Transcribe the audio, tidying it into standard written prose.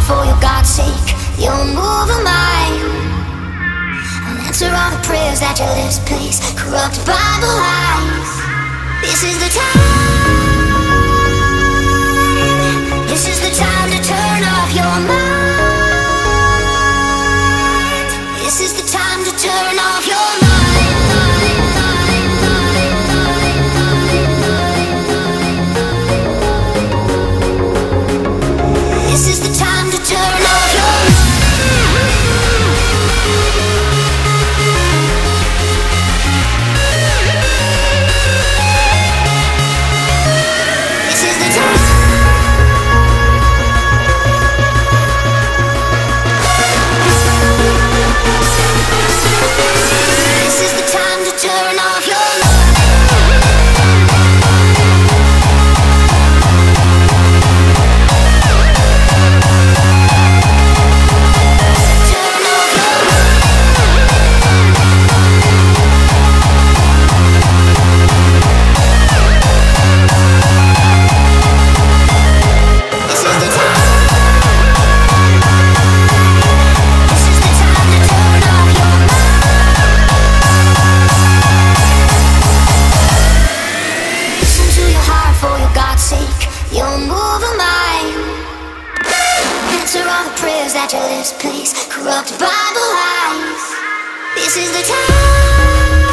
for your God's sake. You'll move a mind and answer all the prayers that your lips place, corrupted by the lies. This is the time. This is the time to turn off your mind. This is the time to turn off your mind. This is the time to turn off your mind. This is the time. This is the time to turn off your mind. You'll move a mind, answer all the prayers that your lips place, corrupted by the lies. This is the time.